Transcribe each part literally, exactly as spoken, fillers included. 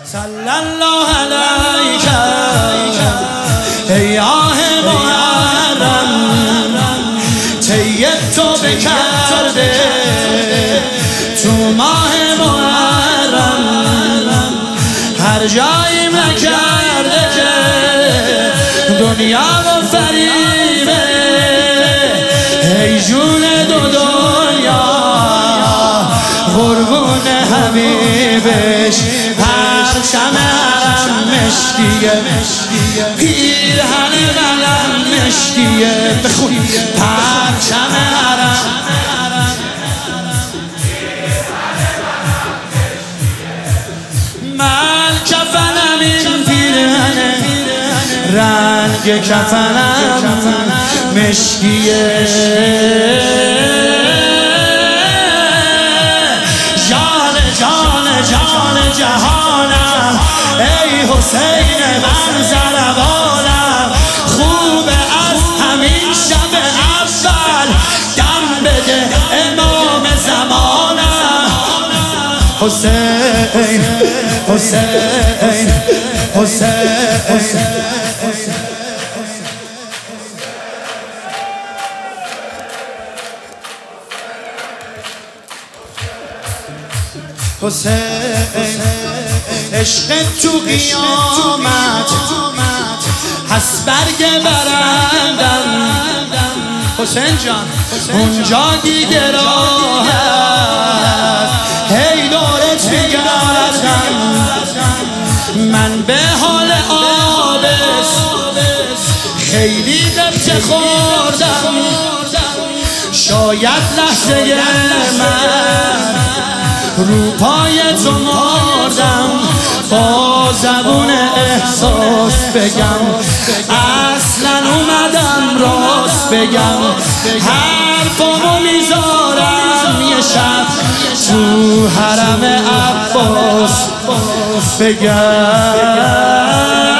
صلی الله علیک ای آه محرم، طیب تو بکرده تو ماه محرم، هر جایی نکرده که دنیا و فریبه، ای جون دو دنیا قربون حبیبش، پرچم حرم مشکیه، پیرهن قلم مشکیه، بخون پرچم حرم، من کفنم این پیرهنه، رنگ کفنم مشکیه، جان جان جان جهانم، ای حسین من زربانم، خوبه از همین شب اول دم بده امام زمانم، حسین حسین حسین حسین، عشق تو قیامت هست برگ برندم، حسین جان اونجا دیگه راه هست، هی دورت بگردم، من به حال آبس خیلی قبطه خوردم، شاید لحظه من رو پای تو مردم، با زبون احساس بگم اصلا اومدم راست بگم، حرفامو میذارم یه شب تو حرم عباس بگم،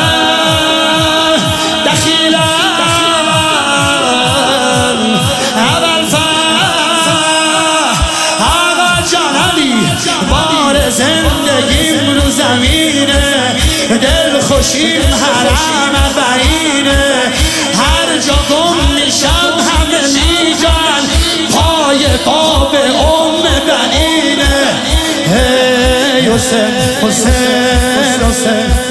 زندگیم رو زمینه، دل خوشیم حرم اربعینه، هر جا گم میشم همه میگن پای باب ام بنینه، هی حسین حسین حسین